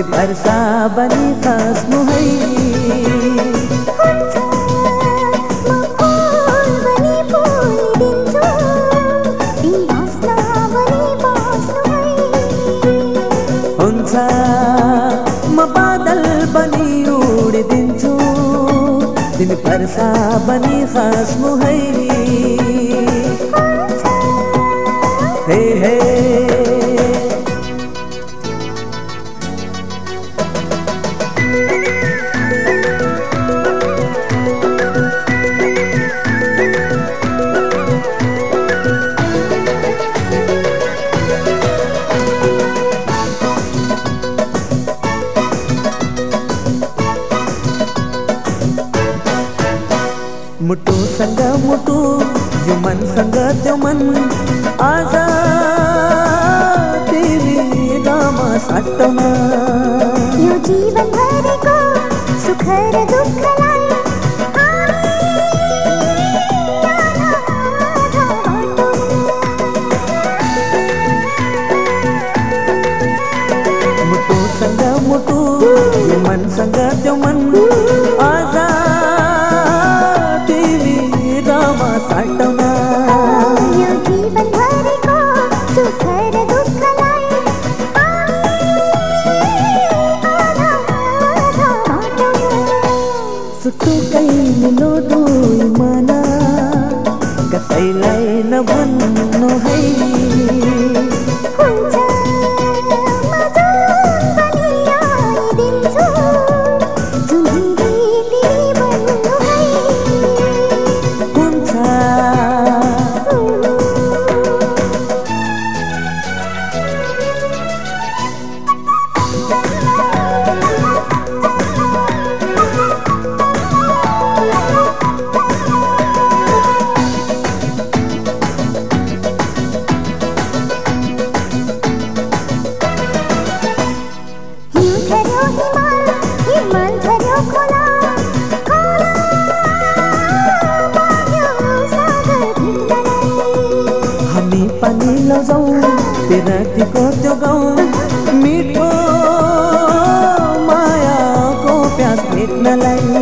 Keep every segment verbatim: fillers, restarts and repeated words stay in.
वर्षा बनी खस्नु है। हुन्छ म बादल बनी उडिदिन्छु तिमी वर्षा बनी खस्नु है। हे हे मुटुसँग मुटु यो मनसँग त्यो मन आज तिमी गामा साटौँ यो जीवन भरेको सुख र दुःखलाई मुटुसँग मुटु यो मनसँग त्यो मन आज यो जीवन भरेको सुख र दुःखलाई सुटुकै मिलो दुई मन कसैलाई नभन्नु है। हुन्छ म जुन पनि आइदिन्छु जुन तिमी भन्नु है। हामी पानी लजाउँ रातिको त्यो गाउँ मिठो मायाको प्यास मेट्नलाई।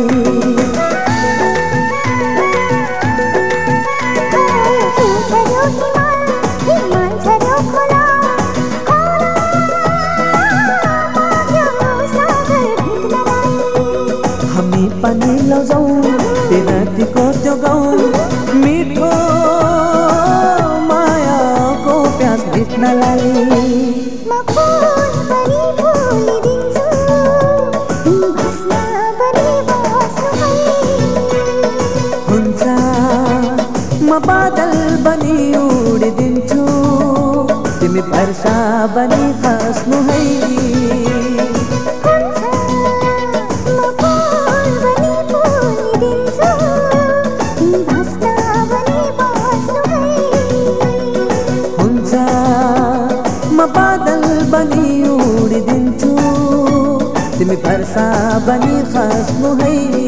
हामी पानी लजाउँ रातिको त्यो गाउँ मिठो मायाको प्यास मेट्नलाई। म फुल पनि फुलिदिन्छु तिमी भस्म पनि बस्नु है। हुन्छ म बादल बनी उडिदिन्छु तिमी वर्षा बनी खस्नु है। म बादल बनी उडिदिन्छु तिमी वर्षा बनी खस्नु है।